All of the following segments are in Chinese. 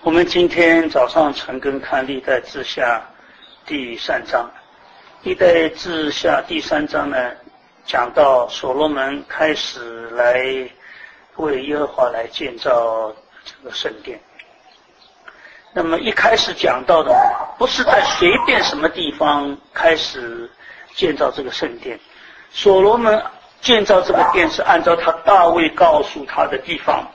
我们今天早上晨更看历代志下第3章，历代志下第3章呢，讲到所罗门开始来为耶和华来建造这个圣殿。那么一开始讲到的不是在随便什么地方开始建造这个圣殿，所罗门建造这个殿是按照他大卫告诉他的地方。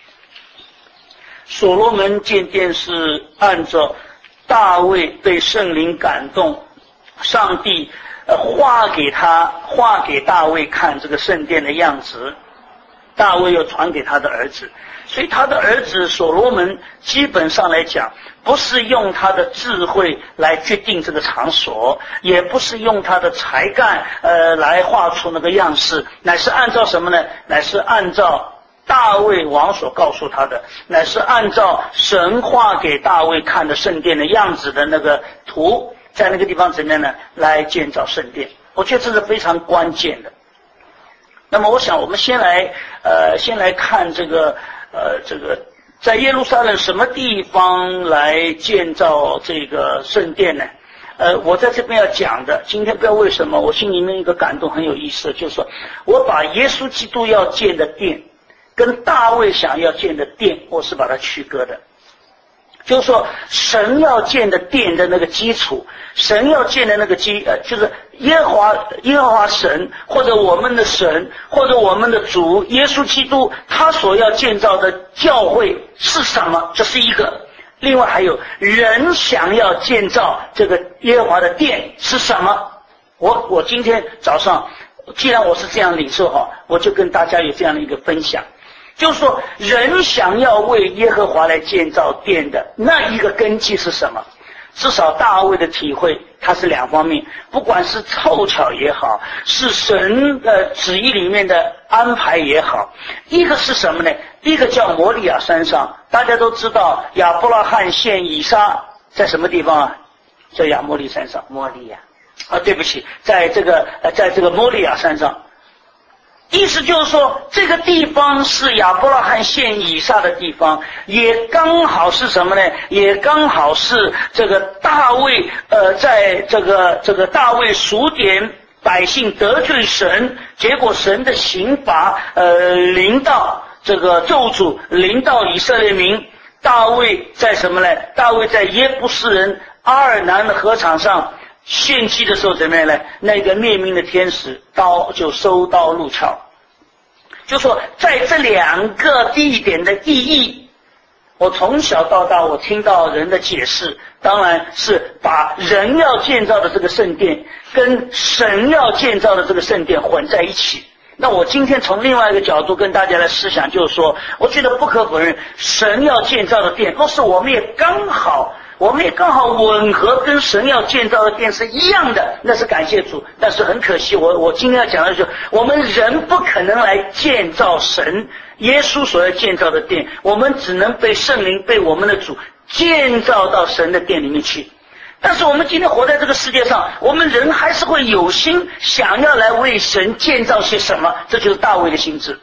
所罗门建殿是按照大卫被圣灵感动，上帝画给大卫看这个圣殿的样子，大卫又传给他的儿子，所以他的儿子所罗门基本上来讲，不是用他的智慧来决定这个场所，也不是用他的才干来画出那个样式，乃是按照什么呢？乃是按照大卫王所告诉他的，乃是按照神画给大卫看的圣殿的样子的那个图，在那个地方怎么样呢？来建造圣殿。我觉得这是非常关键的。那么我想我们先来看这个在耶路撒冷什么地方来建造这个圣殿呢？我在这边要讲的，今天不知道为什么我心里面一个感动很有意思，就是说我把耶稣基督要建的殿跟大卫想要建的殿，我是把它区隔的。就是说神要建的殿的那个基础，神要建的那个就是耶和华神，或者我们的神，或者我们的主耶稣基督，他所要建造的教会是什么？这是一个。另外还有人想要建造这个耶和华的殿是什么？我今天早上既然我是这样领受哈，我就跟大家有这样的一个分享。就是说人想要为耶和华来建造殿的那一个根基是什么？至少大卫的体会它是两方面，不管是凑巧也好，是神的旨意里面的安排也好。一个是什么呢？一个叫摩利亚山上，大家都知道亚伯拉罕献以撒在什么地方啊？在亚摩利山上。 摩利亚对不起，在这个摩利亚山上。意思就是说这个地方是亚伯拉罕献以撒的地方，也刚好是什么呢？也刚好是这个大卫在这个大卫数点百姓得罪神，结果神的刑罚临到这个咒诅临到以色列民。大卫在什么呢？大卫在耶布斯人阿尔南的禾场上献祭的时候怎么样呢？那个灭命的天使刀就收刀入鞘。就说在这两个地点的意义，我从小到大我听到人的解释，当然是把人要建造的这个圣殿跟神要建造的这个圣殿混在一起。那我今天从另外一个角度跟大家来思想，就是说我觉得不可否认，神要建造的殿，若是我们也刚好吻合跟神要建造的殿是一样的，那是感谢主。但是很可惜，我今天要讲的是，我们人不可能来建造神耶稣所要建造的殿，我们只能被圣灵被我们的主建造到神的殿里面去。但是我们今天活在这个世界上，我们人还是会有心想要来为神建造些什么，这就是大卫的心志。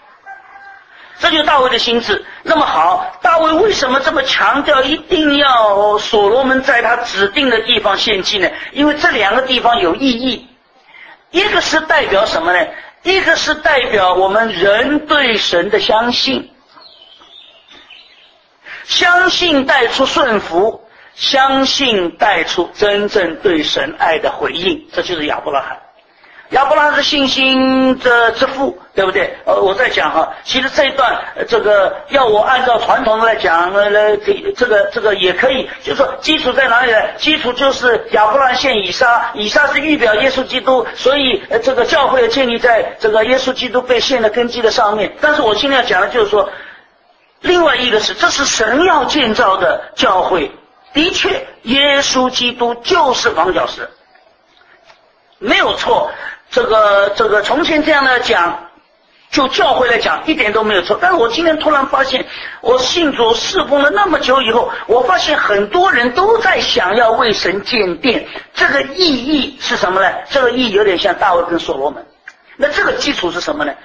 那么好，大卫为什么这么强调一定要所罗门在他指定的地方献祭呢？因为这两个地方有意义。一个是代表什么呢？一个是代表我们人对神的相信，相信带出顺服，相信带出真正对神爱的回应，这就是亚伯拉罕。亚伯拉罕是信心之父，对不对？我在讲哈，其实这一段要我按照传统来讲，这个也可以，就是说基础在哪里呢？基础就是亚伯拉罕献以撒，以撒是预表耶稣基督，所以这个教会建立在这个耶稣基督被献的根基的上面。但是我今天要讲的就是说，另外一个是，这是神要建造的教会，的确，耶稣基督就是房角石，没有错。这个从前这样来讲，就教会来讲一点都没有错。但是我今天突然发现，我信主侍奉了那么久以后，我发现很多人都在想要为神建殿，这个意义是什么呢？这个意义有点像大卫跟所罗门。那这个基础是什么呢？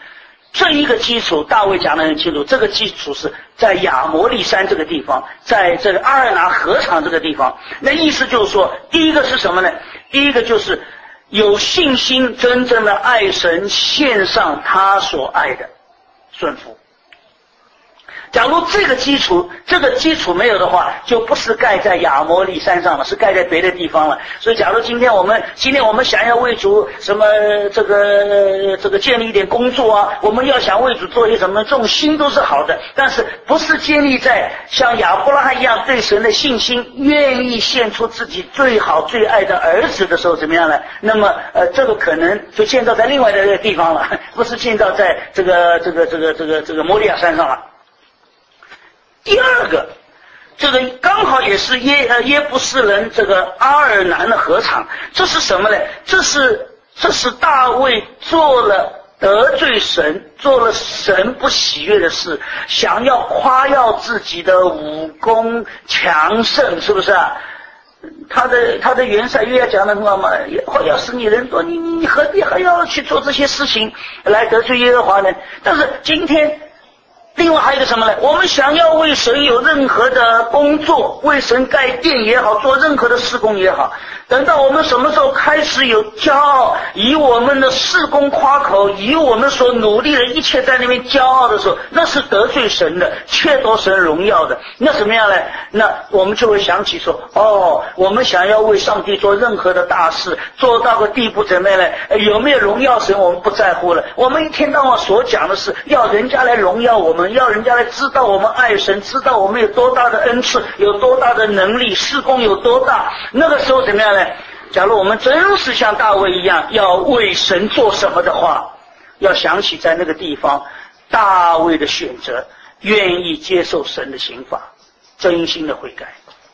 这一个基础，大卫讲得很清楚，这个基础是在亚摩利山这个地方，在这个阿尔拿河场这个地方。那意思就是说，第一个是什么呢？第一个就是有信心，真正的爱神，献上他所爱的，顺服。假如这个基础没有的话，就不是盖在亚摩利山上了，是盖在别的地方了。所以假如今天我们想要为主什么这个建立一点工作啊，我们要想为主做一些什么，这种心都是好的，但是不是建立在像亚伯拉罕一样对神的信心，愿意献出自己最好最爱的儿子的时候怎么样呢？那么这个可能就建造在另外的这个地方了，不是建造在这个摩利亚山上了。第二个，这个刚好也是耶布斯人这个阿尔南的河场，这是什么呢？这是大卫做了得罪神，做了神不喜悦的事，想要夸耀自己的武功强盛，是不是啊？他的元帅约讲的很好嘛，要是你人多，你何必还要去做这些事情来得罪耶和华呢？但是今天另外还有一个什么呢？我们想要为神有任何的工作，为神盖殿也好，做任何的事工也好，等到我们什么时候开始有骄傲，以我们的事工夸口，以我们所努力的一切在那边骄傲的时候，那是得罪神的，窃夺神荣耀的。那怎么样呢？那我们就会想起说，我们想要为上帝做任何的大事，做到个地步怎么样呢？有没有荣耀神我们不在乎了，我们一天到晚所讲的是要人家来荣耀我们，要人家来知道我们爱神，知道我们有多大的恩赐，有多大的能力，事工有多大。那个时候怎么样呢？假如我们真是像大卫一样要为神做什么的话，要想起在那个地方大卫的选择，愿意接受神的刑罚，真心的悔改。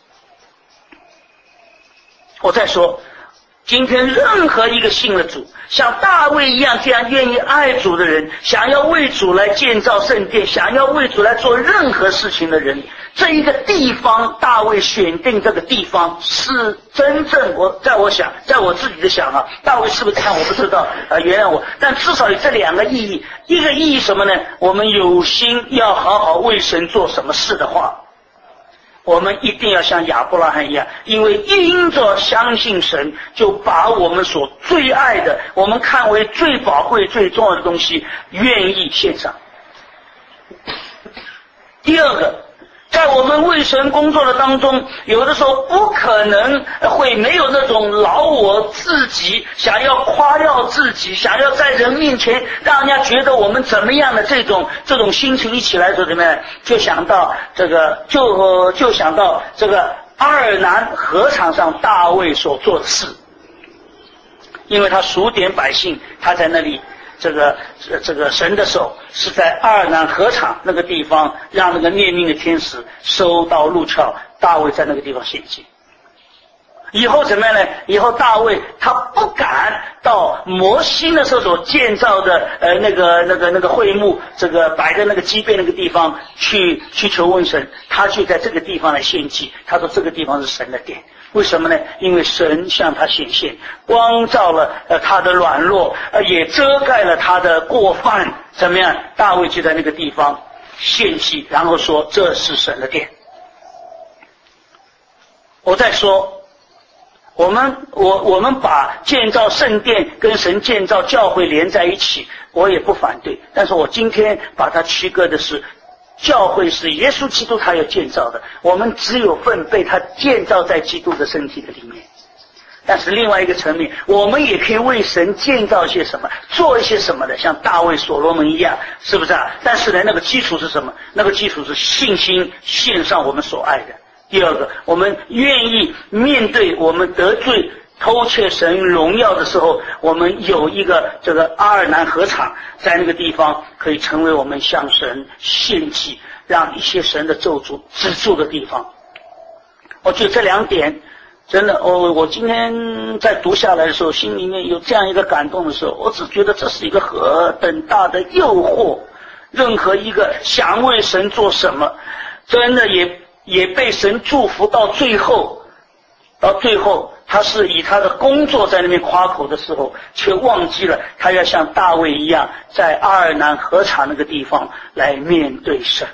我再说，今天任何一个信了主，像大卫一样这样愿意爱主的人，想要为主来建造圣殿，想要为主来做任何事情的人，这一个地方，大卫选定这个地方是真正在我自己的想啊，大卫是不是这样我不知道，原谅我，但至少有这两个意义。一个意义什么呢？我们有心要好好为神做什么事的话，我们一定要像亚伯拉罕一样，因为因着相信神，就把我们所最爱的，我们看为最宝贵最重要的东西愿意献上。第二个，在我们为神工作的当中，有的时候不可能会没有那种劳我自己，想要夸耀自己，想要在人面前让人家觉得我们怎么样的这种心情一起来说怎么样，就想到这个阿尔南河场上大卫所做的事，因为他数点百姓，他在那里这个神的手是在阿尔南河场那个地方，让那个念命的天使收到路鞘，大卫在那个地方献祭。以后怎么样呢？以后大卫他不敢到摩西那时候所建造的那个会幕，这个摆在那个基遍那个地方去求问神，他就在这个地方来献祭。他说这个地方是神的殿。为什么呢？因为神向他显现，光照了他的软弱，也遮盖了他的过犯。怎么样？大卫就在那个地方献祭，然后说这是神的殿。我再说，我们把建造圣殿跟神建造教会连在一起，我也不反对，但是我今天把它区隔的是，教会是耶稣基督他要建造的，我们只有份被他建造在基督的身体的里面。但是另外一个层面，我们也可以为神建造一些什么，做一些什么的，像大卫所罗门一样，是不是啊？但是呢，那个基础是什么？那个基础是信心，献上我们所爱的。第二个，我们愿意面对我们得罪偷窃神荣耀的时候，我们有一个这个阿尔南河场，在那个地方可以成为我们向神献祭，让一些神的咒诅止住的地方。我觉得这两点真的，我今天在读下来的时候，心里面有这样一个感动的时候，我只觉得这是一个何等大的诱惑。任何一个想为神做什么，真的也被神祝福到最后他是以他的工作在那边夸口的时候，却忘记了他要像大卫一样，在阿尔南河场那个地方来面对神。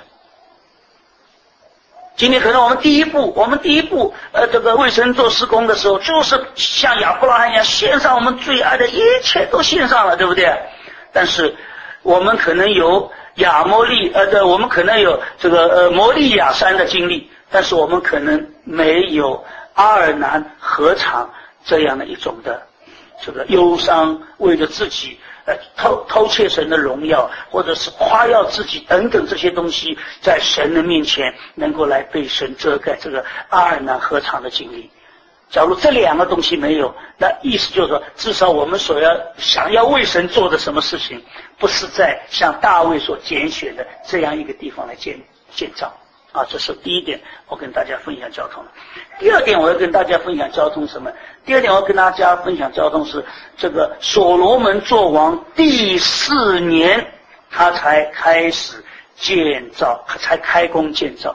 今天可能我们第一步，这个为神做施工的时候，就是像亚伯拉罕一样，献上我们最爱的一切都献上了，对不对？但是我们可能有我们可能有这个摩利亚山的经历，但是我们可能没有阿尔南河场这样的一种的这个忧伤，为了自己偷窃神的荣耀，或者是夸耀自己等等这些东西，在神的面前能够来被神遮盖这个阿尔南河场的经历。假如这两个东西没有，那意思就是说，至少我们想要为神做的什么事情，不是在像大卫所拣选的这样一个地方来建造啊。这是第一点，我跟大家分享交通。第二点，我要跟大家分享交通什么？第二点，我要跟大家分享交通是这个所罗门作王第4年，他才开始建造，才开工建造。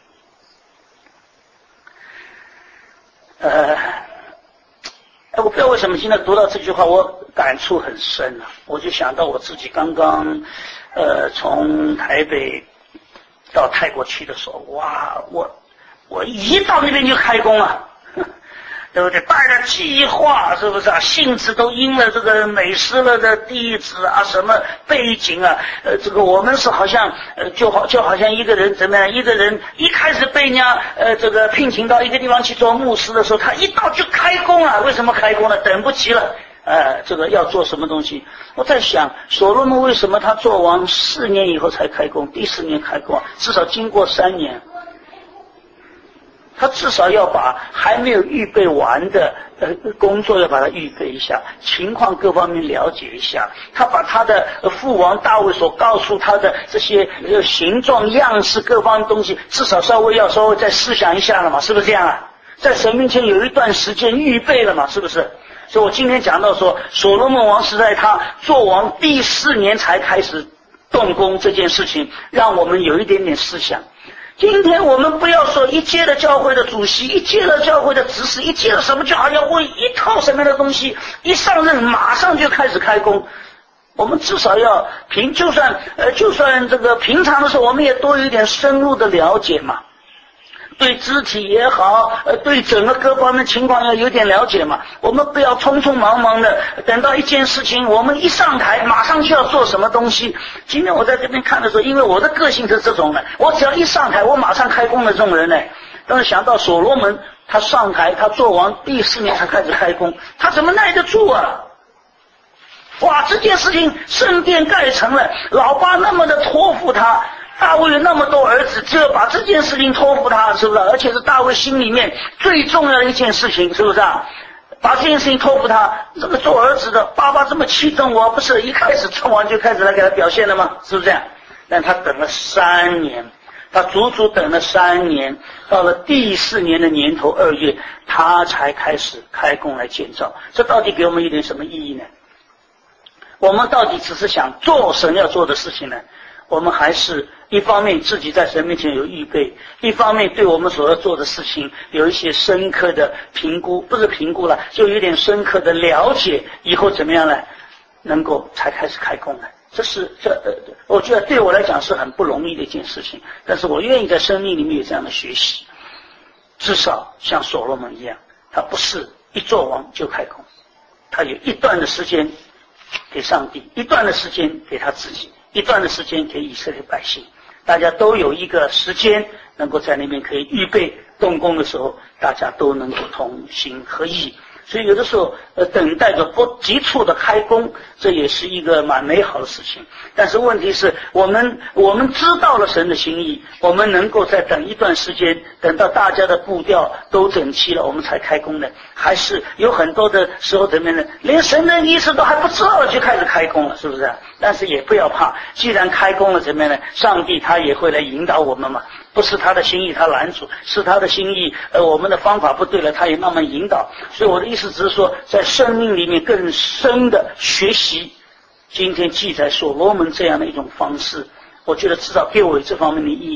我不知道为什么现在读到这句话，我感触很深啊。我就想到我自己刚刚从台北到泰国去的时候，哇，我一到那边就开工了，对不对？带着计划，是不是啊？性子都因了这个美斯勒的地址啊，什么背景啊，这个我们是好像就好像一个人怎么样？一个人一开始被人家这个聘请到一个地方去做牧师的时候，他一到就开工了。为什么开工了？等不及了。这个要做什么东西？我在想，所罗门为什么他做王4年以后才开工，第4年开工，至少经过3年。他至少要把还没有预备完的工作要把它预备一下，情况各方面了解一下。他把他的父王大卫所告诉他的这些形状样式各方面东西，至少稍微再思想一下了嘛，是不是这样啊？在神面前有一段时间预备了嘛，是不是？所以我今天讲到说，所罗门王是在他做王第4年才开始动工这件事情，让我们有一点点思想。今天我们不要说一届的教会的主席，一届的教会的执事，一届的什么就好像为一套什么样的东西一上任马上就开始开工。我们至少要就算这个平常的时候，我们也多有一点深入的了解嘛。对肢体也好，对整个各方面情况要有点了解嘛。我们不要匆匆忙忙的，等到一件事情我们一上台马上就要做什么东西。今天我在这边看的时候，因为我的个性是这种的，我只要一上台我马上开工的这种人呢。但是想到所罗门他上台，他做王第4年才开始开工，他怎么耐得住啊？哇，这件事情圣殿盖成了，老爸那么的托付他，大卫有那么多儿子，只有把这件事情托付他，是不是？而且是大卫心里面最重要的一件事情，是不是啊？把这件事情托付他，这个做儿子的爸爸这么器重我，不是一开始做完就开始来给他表现了吗？是不是这样？但他等了3年，他足足等了3年，到了第4年的年头2月，他才开始开工来建造。这到底给我们一点什么意义呢？我们到底只是想做神要做的事情呢？我们还是一方面自己在神面前有预备，一方面对我们所要做的事情有一些深刻的评估，不是评估了，就有点深刻的了解，以后怎么样呢？能够才开始开工呢？我觉得对我来讲是很不容易的一件事情，但是我愿意在生命里面有这样的学习。至少像所罗门一样，他不是一做王就开工，他有一段的时间给上帝，一段的时间给他自己，一段的时间给以色列百姓，大家都有一个时间能够在那边可以预备动工的时候，大家都能够同心合意。所以有的时候等待着不急促的开工，这也是一个蛮美好的事情。但是问题是我们知道了神的心意，我们能够再等一段时间，等到大家的步调都整齐了，我们才开工呢？还是有很多的时候怎么样呢？连神的意思都还不知道了就开始开工了，是不是？但是也不要怕，既然开工了怎么样呢？上帝他也会来引导我们嘛。不是他的心意他拦阻，是他的心意我们的方法不对了，他也慢慢引导。所以我的意思只是说，在生命里面更深的学习今天记载所罗门这样的一种方式，我觉得至少给我这方面的意义。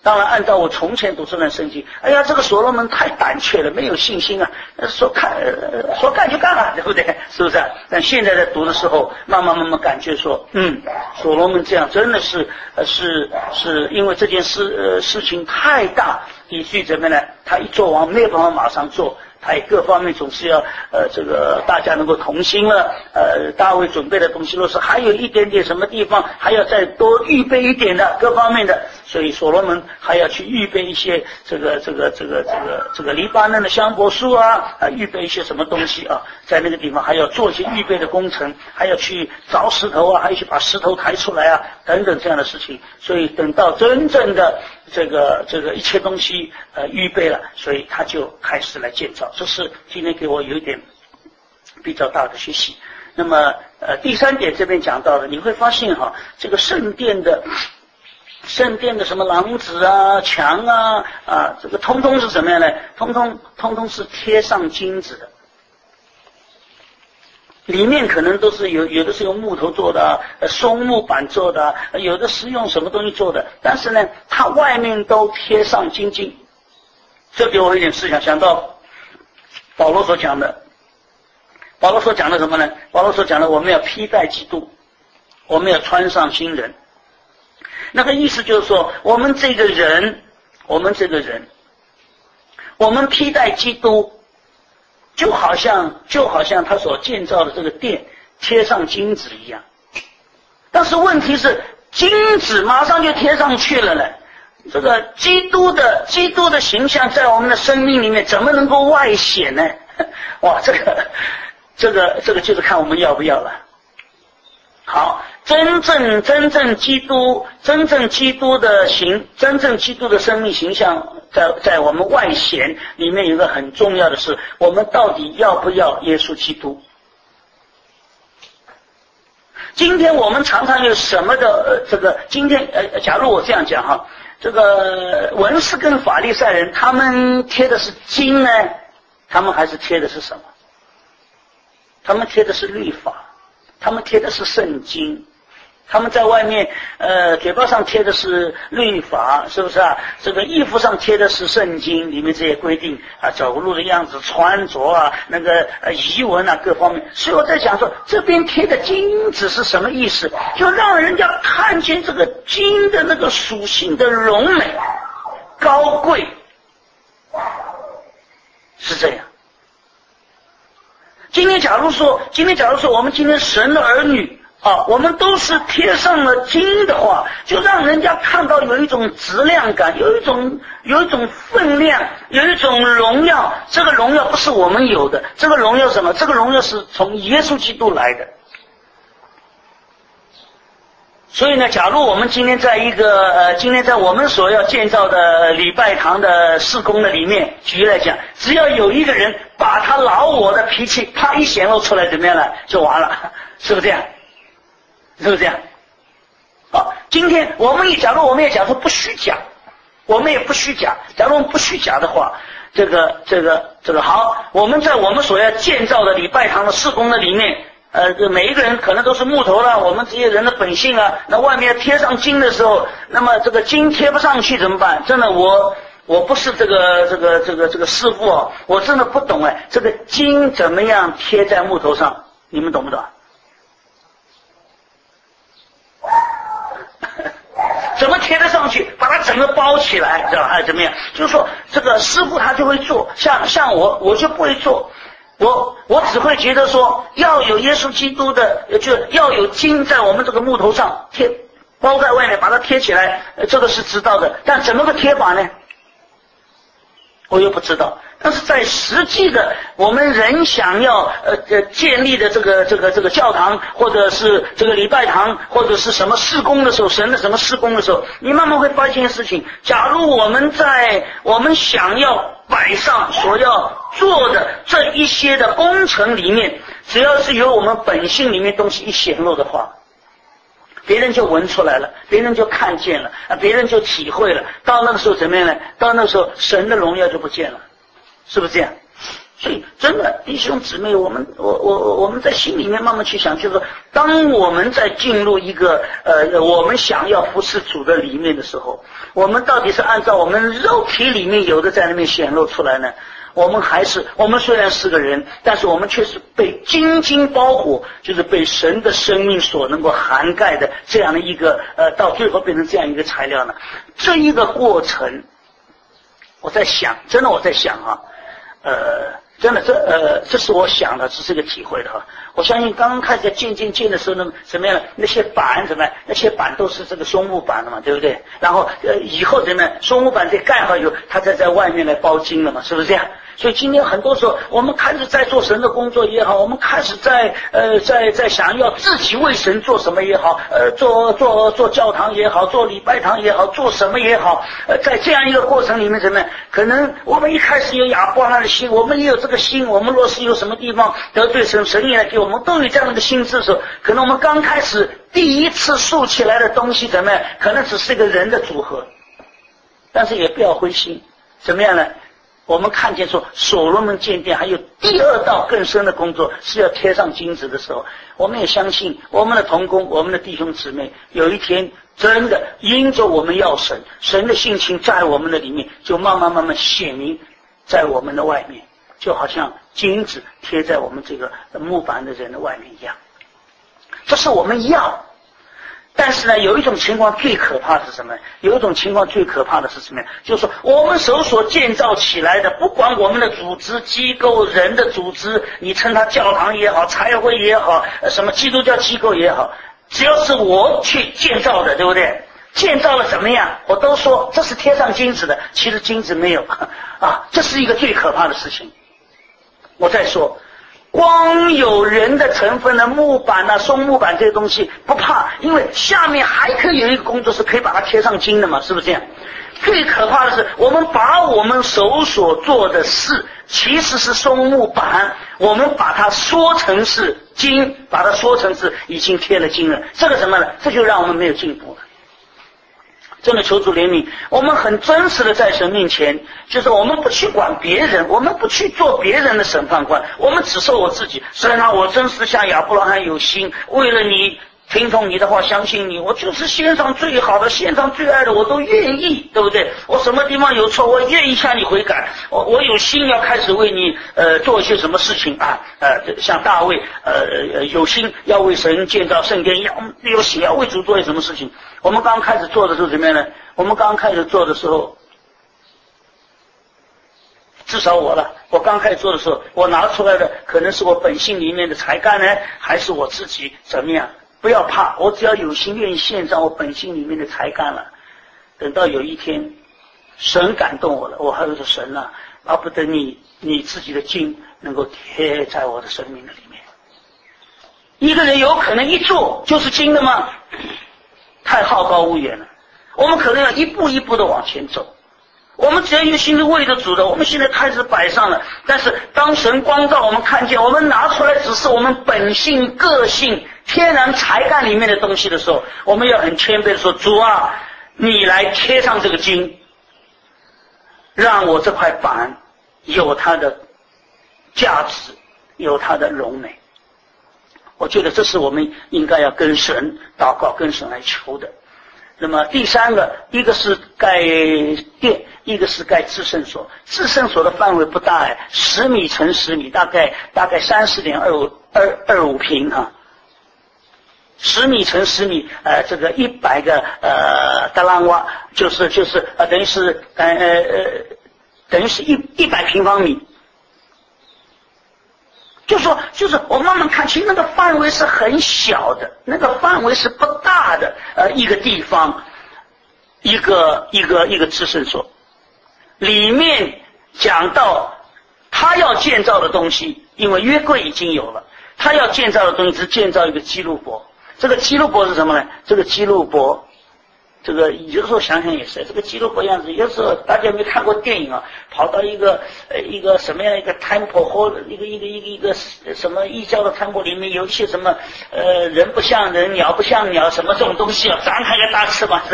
当然，按照我从前读这段圣经，哎呀，这个所罗门太胆怯了，没有信心啊，说干就干了，对不对？是不是啊？但现在在读的时候，慢慢感觉说，所罗门这样真的是因为这件事情太大，以至于怎么呢？他一做完没有办法马上做。他也各方面总是要这个大家能够同心了。大卫准备的东西若是还有一点点什么地方还要再多预备一点的各方面的，所以所罗门还要去预备一些这个黎巴嫩的香柏树啊，预备一些什么东西啊，在那个地方还要做一些预备的工程，还要去凿石头啊，还要去把石头抬出来啊，等等这样的事情。所以等到真正的这个一切东西预备了，所以他就开始来建造。这是今天给我有一点比较大的学习。那么第三点这边讲到的，你会发现这个圣殿的什么廊子啊、墙啊这个通通是什么样呢？通通是贴上金子的。里面可能都是有的是用木头做的，松木板做的，有的是用什么东西做的，但是呢，它外面都贴上金金。这给我一点思想，想到保罗所讲的什么呢？保罗所讲的我们要披戴基督，我们要穿上新人。那个意思就是说，我们这个人，我们披戴基督，就好像他所建造的这个殿贴上金子一样。但是问题是，金子马上就贴上去了呢。这个基督的形象在我们的生命里面怎么能够外显呢？哇，这个就是看我们要不要了。好，真正基督的生命形象在我们外显里面，有一个很重要的是，我们到底要不要耶稣基督？今天我们常常有什么的今天假如我这样讲这个文士跟法利赛人，他们贴的是经呢，他们还是贴的是什么？他们贴的是律法，他们贴的是圣经，他们在外面嘴巴上贴的是律法，是不是啊？这个衣服上贴的是圣经里面这些规定啊，走路的样子、穿着啊，那个仪文啊各方面。所以我在想说，这边贴的金子是什么意思？就让人家看见这个金的那个属性的荣美、高贵，是这样。今天假如说我们今天神的儿女我们都是贴上了金的话，就让人家看到有一种质量感，有一种分量，有一种荣耀。这个荣耀不是我们有的，这个荣耀什么？这个荣耀是从耶稣基督来的。所以呢，假如我们今天在我们所要建造的礼拜堂的事工的里面，举例来讲，只要有一个人把他老我的脾气啪一显露出来，怎么样了？就完了，是不是这样？是不是这样？好，今天假如我们也讲说不虚假，我们也不虚假。假如我们不虚假的话，这个好，我们在我们所要建造的礼拜堂的事工的里面，每一个人可能都是木头了，我们这些人的本性啊，那外面贴上金的时候，那么这个金贴不上去怎么办？真的，我不是这个师傅我真的不懂这个金怎么样贴在木头上，你们懂不懂？怎么贴得上去，把它整个包起来，知道吧？怎么样？就是说，这个师傅他就会做，像我就不会做，我只会觉得说，要有耶稣基督的，就要有金在我们这个木头上贴，包在外面，把它贴起来，这个是知道的。但怎么个贴法呢？我又不知道。但是在实际的我们人想要建立的这个教堂，或者是这个礼拜堂，或者是什么事工的时候，神的什么事工的时候，你慢慢会发现一件事情，假如我们想要摆上所要做的这一些的工程里面，只要是有我们本性里面东西一显露的话，别人就闻出来了，别人就看见了，别人就体会了。到那个时候怎么样呢？到那个时候神的荣耀就不见了，是不是这样？ 所以真的弟兄姊妹，我们在心里面慢慢去想，就是说当我们在进入一个我们想要服侍主的里面的时候，我们到底是按照我们肉体里面有的在那边显露出来呢，我们虽然是个人，但是我们却是被精金包裹，就是被神的生命所能够涵盖的这样的一个到最后变成这样一个材料呢。这一个过程我在想啊，真的这是我想的，这是个体会的哈。我相信刚刚开始渐的时候呢，怎么样？那些板怎么样？那些板都是这个松木板的嘛，对不对？然后以后怎么样？松木板再盖好以后，它再在外面来包金了嘛，是不是这样？所以今天很多时候，我们开始在做神的工作也好，我们开始在想要自己为神做什么也好，做教堂也好，做礼拜堂也好，做什么也好，在这样一个过程里面，怎么样？可能我们一开始有亚伯拉罕的心，我们也有这个心，我们若是有什么地方得罪神，神也来给我们都有这样的一个心智的时候，可能我们刚开始第一次竖起来的东西怎么样？可能只是一个人的组合，但是也不要灰心，怎么样呢？我们看见说所罗门建殿还有第二道更深的工作是要贴上金子的时候，我们也相信我们的同工，我们的弟兄姊妹有一天真的因着我们要神的性情在我们的里面，就慢慢显明在我们的外面，就好像金子贴在我们这个木板的人的外面一样。这是我们要。但是呢，有一种情况最可怕的是什么？有一种情况最可怕的是什么？就是说我们手所建造起来的，不管我们的组织机构人的组织，你称它教堂也好，财会也好，什么基督教机构也好，只要是我去建造的，对不对？建造了怎么样，我都说这是贴上金子的，其实金子没有啊，这是一个最可怕的事情。我再说，光有人的成分的木板啊、松木板这些东西不怕，因为下面还可以有一个工作是可以把它贴上金的嘛，是不是这样？最可怕的是我们把我们手所做的事其实是松木板，我们把它说成是金，把它说成是已经贴了金了，这个什么呢？这就让我们没有进步了。真的求主怜悯，我们很真实的在神面前，就是我们不去管别人，我们不去做别人的审判官，我们只说我自己。神啊，我真是像亚伯拉罕有心，为了你听从你的话，相信你，我就是献上最好的，献上最爱的，我都愿意，对不对？我什么地方有错，我愿意向你悔改，我有心要开始为你做一些什么事情啊，像大卫有心要为神建造圣殿，有心要为主做些什么事情。我们刚开始做的时候怎么样呢？我们刚开始做的时候，至少我刚开始做的时候，我拿出来的可能是我本性里面的才干呢，还是我自己怎么样？不要怕，我只要有心愿意献上我本性里面的才干了。等到有一天神感动我了，我还有说神啊，巴不得你自己的金能够贴在我的生命的里面。一个人有可能一做就是金的吗？太好高骛远了。我们可能要一步一步的往前走，我们只要有心是为着主的，我们现在开始摆上了。但是当神光照我们看见，我们拿出来只是我们本性个性天然才干里面的东西的时候，我们要很谦卑的说，主啊，你来贴上这个金，让我这块板有它的价值，有它的荣美。我觉得这是我们应该要跟神祷告，跟神来求的。那么第三个，一个是盖殿，一个是盖至圣所。至圣所的范围不大，10米乘10米，大概30.25平啊。10米乘10米，这个100个达兰瓦，就是等于是100平方米。就是我慢慢看，其实那个范围是很小的，那个范围是不大的，一个地方，一个至圣所，里面讲到他要建造的东西，因为约柜已经有了，他要建造的东西是建造一个基路伯。这个基路伯是什么呢？这个基路伯，这个有时候想想也是，这个基路伯样子，有时候大家有没有看过电影啊？跑到一个什么样一个 temple 或一个什么异教的 temple 里面，有一些什么人不像人，鸟不像鸟，什么这种东西啊，张开个大翅膀，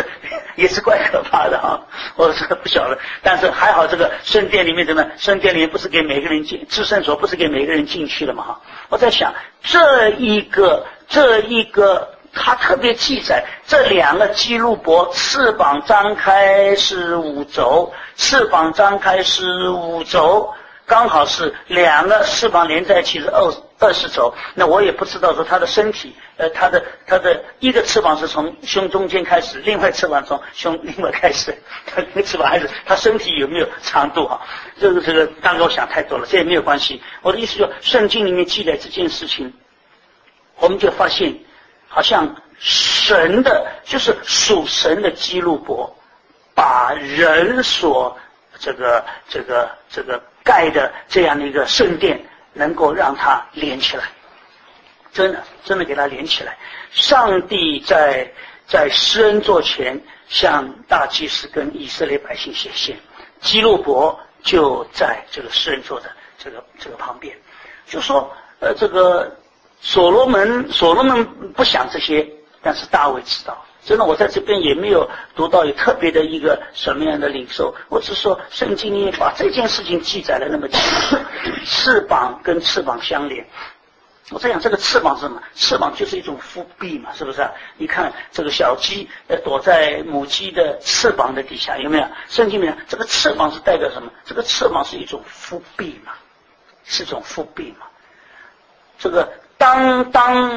也是怪可怕的哈。我这个不晓得，但是还好这个圣殿里面怎么？圣殿里面不是给每个人进，至圣所不是给每个人进去了嘛哈。我在想这一个。他特别记载这两个基路伯翅膀张开15轴，翅膀张开15轴，刚好是两个翅膀连在一起是20轴。那我也不知道说他的身体，他的一个翅膀是从胸中间开始，另外翅膀从胸另外开始，他那个翅膀还是他身体有没有长度啊？这个当然我想太多了，这也没有关系。我的意思说，圣经里面记载这件事情，我们就发现。好像神的，就是属神的基路伯，把人所这个盖的这样的一个圣殿，能够让它连起来，真的给它连起来。上帝在施恩座前向大祭司跟以色列百姓显现，基路伯就在这个施恩座的这个旁边，就说这个。所罗门不想这些，但是大卫知道。真的，我在这边也没有读到有特别的一个什么样的领受，我只说圣经里把这件事情记载了那么清楚，翅膀跟翅膀相连。我在想这个翅膀是什么？翅膀就是一种复辟嘛，是不是啊？你看这个小鸡躲在母鸡的翅膀的底下，有没有？圣经里面这个翅膀是代表什么？这个翅膀是一种复辟嘛，是一种复辟嘛。这个当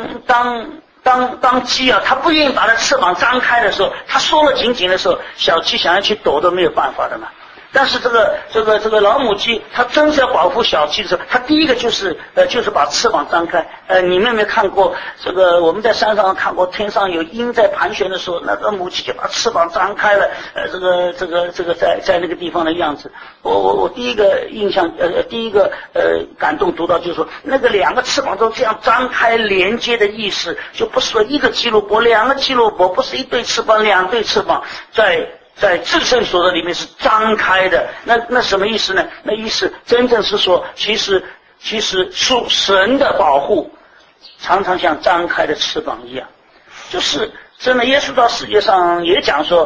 鸡啊，它不愿意把它翅膀张开的时候，它缩了紧紧的时候，小鸡想要去躲都没有办法的嘛。但是这个老母鸡，它真是要保护小鸡的时候，它第一个就是把翅膀张开。你们有没有看过这个？我们在山上看过，天上有鹰在盘旋的时候，那个母鸡就把翅膀张开了。这个在那个地方的样子，我第一个印象第一个感动读到就是说，那个两个翅膀都这样张开连接的意思，就不是说一个基路伯两个基路伯，不是一对翅膀两对翅膀在至圣所的里面是张开的，那什么意思呢？那意思真正是说，其实属神的保护，常常像张开的翅膀一样，就是真的。耶稣到世界上也讲说，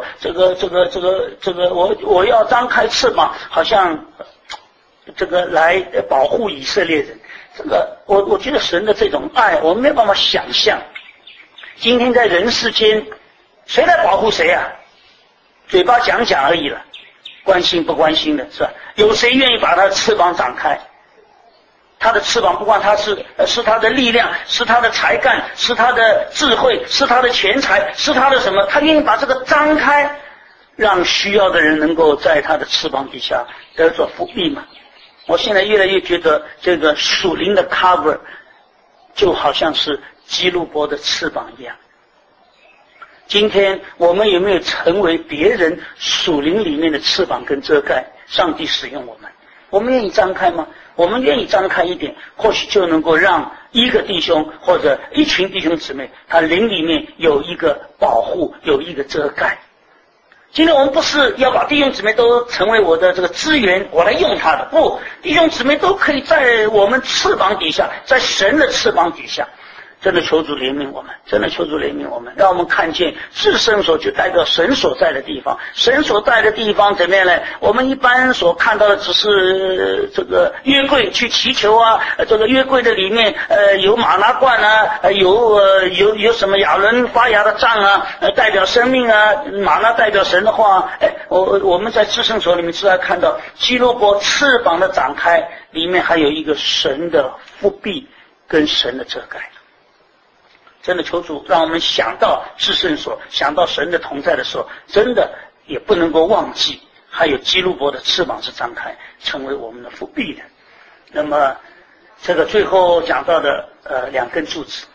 我要张开翅膀，好像这个来保护以色列人。这个我觉得神的这种爱，我们没有办法想象。今天在人世间，谁来保护谁啊？嘴巴讲而已了，关心不关心的是吧？有谁愿意把他的翅膀展开？他的翅膀不管他是他的力量，是他的才干，是他的智慧，是他的钱财，是他的什么？他愿意把这个张开，让需要的人能够在他的翅膀底下得着福庇嘛。我现在越来越觉得这个属灵的 cover 就好像是基路伯的翅膀一样。今天我们有没有成为别人属灵里面的翅膀跟遮盖？上帝使用我们愿意张开吗？我们愿意张开一点，或许就能够让一个弟兄或者一群弟兄姊妹，他灵里面有一个保护，有一个遮盖。今天我们不是要把弟兄姊妹都成为我的这个资源，我来用他的，不，弟兄姊妹都可以在我们翅膀底下，在神的翅膀底下。真的求主怜悯我们，真的求主怜悯我们，让我们看见至圣所就代表神所在的地方。神所在的地方怎么样呢？我们一般所看到的只是这个约柜去祈求啊，这个约柜的里面有玛拿罐啊，有什么亚伦发芽的杖啊，代表生命啊，玛拿代表神的话。我们在至圣所里面只要看到基路伯翅膀的展开，里面还有一个神的复庇跟神的遮盖。真的求主让我们想到至圣所，想到神的同在的时候，真的也不能够忘记还有基路伯的翅膀是张开，成为我们的复庇的。那么这个最后讲到的两根柱子，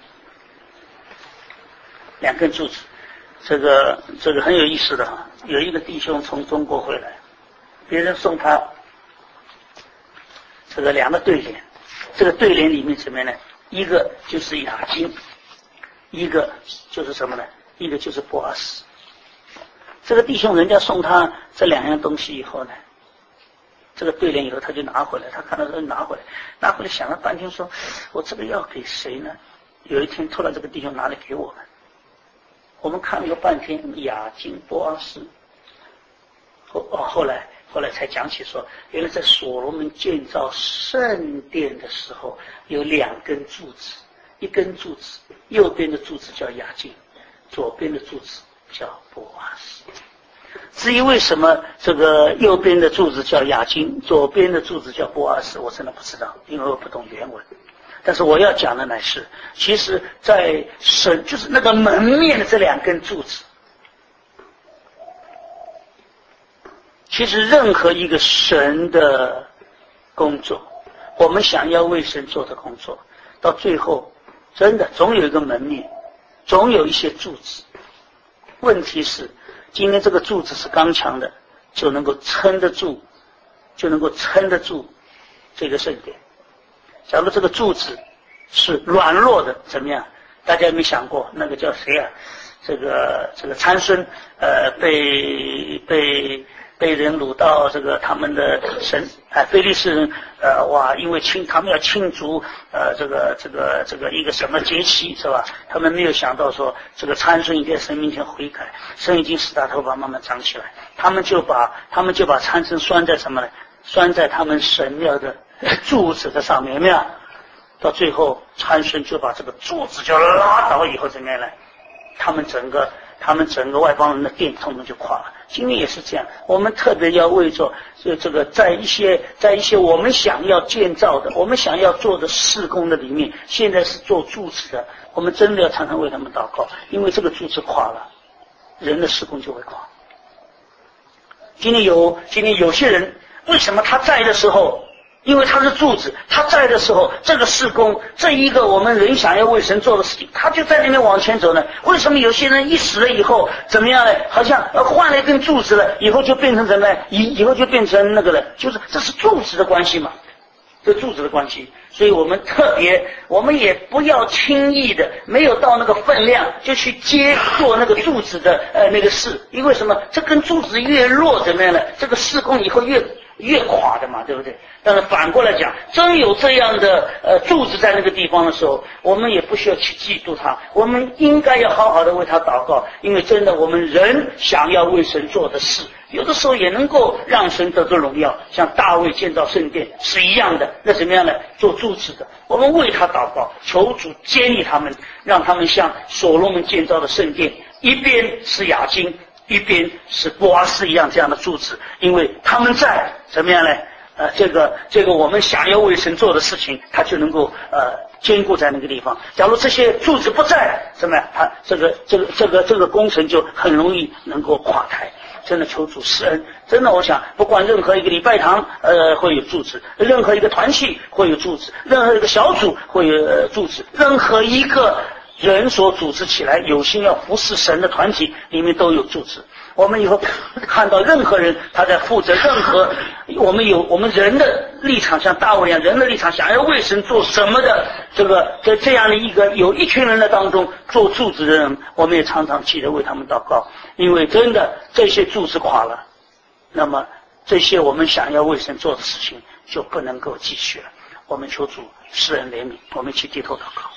这个很有意思的哈。有一个弟兄从中国回来，别人送他这个两个对联，这个对联里面怎么样呢？一个就是雅金，一个就是什么呢？一个就是波阿斯。这个弟兄人家送他这两样东西以后呢，这个对联以后他就拿回来，他看到拿回来想了半天说，我这个要给谁呢？有一天突然这个弟兄拿来给我们， 我们看了个半天，雅金、波阿斯，后来才讲起说，原来在所罗门建造圣殿的时候，有2根柱子，一根柱子右边的柱子叫雅金，左边的柱子叫波阿斯。至于为什么这个右边的柱子叫雅金，左边的柱子叫波阿斯，我真的不知道，因为我不懂原文。但是我要讲的乃是，其实在神就是那个门面的这2根柱子，其实任何一个神的工作，我们想要为神做的工作，到最后真的总有一个门面，总有一些柱子。问题是今天这个柱子是刚强的，就能够撑得住这个圣殿。假如这个柱子是软弱的，怎么样？大家有没有想过那个叫谁啊？这个参孙被人掳到这个他们的神非利士人因为他们要庆祝这个一个什么节期是吧？他们没有想到说这个参孙已经在神面前悔改，神已经使他头发慢慢长起来，他们就把参孙拴在什么呢？拴在他们神庙的柱子的上面，有没有？到最后参孙就把这个柱子就拉倒，以后怎么样呢？他们整个外邦人的殿统统就垮了。今天也是这样，我们特别要为着这个在一些我们想要建造的、我们想要做的事工的里面，现在是做柱子的，我们真的要常常为他们祷告，因为这个柱子垮了，人的事工就会垮。今天有些人为什么他在的时候？因为他是柱子，他在的时候，这个事工，这一个我们人想要为神做的事情，他就在那边往前走呢。为什么有些人一死了以后怎么样呢？好像换了一根柱子了，以后就变成什么？以后就变成那个了，就是这是柱子的关系嘛，这柱子的关系。所以我们也不要轻易的没有到那个分量就去做那个柱子的那个事，因为什么？这根柱子越弱怎么样呢？这个事工以后越垮的嘛，对不对？但是反过来讲，真有这样的柱子在那个地方的时候，我们也不需要去嫉妒他，我们应该要好好的为他祷告，因为真的我们人想要为神做的事，有的时候也能够让神得着荣耀，像大卫建造圣殿是一样的。那怎么样呢？做柱子的，我们为他祷告，求主建立他们，让他们像所罗门建造的圣殿，一边是雅金，一边是波阿斯一样这样的柱子，因为他们在怎么样呢？这个我们想要为神做的事情，他就能够坚固在那个地方。假如这些柱子不在，怎么样？他这个工程就很容易能够垮台。真的求主施恩，真的我想，不管任何一个礼拜堂会有柱子，任何一个团契会有柱子，任何一个小组会有柱子，任何一个人所组织起来有心要服侍神的团体里面都有柱子。我们以后看到任何人他在负责任何我们人的立场，像大卫一样，人的立场想要为神做什么的在这样的有一群人的当中做柱子的人，我们也常常记得为他们祷告，因为真的这些柱子垮了，那么这些我们想要为神做的事情就不能够继续了。我们求主施恩怜悯，我们一起低头祷告。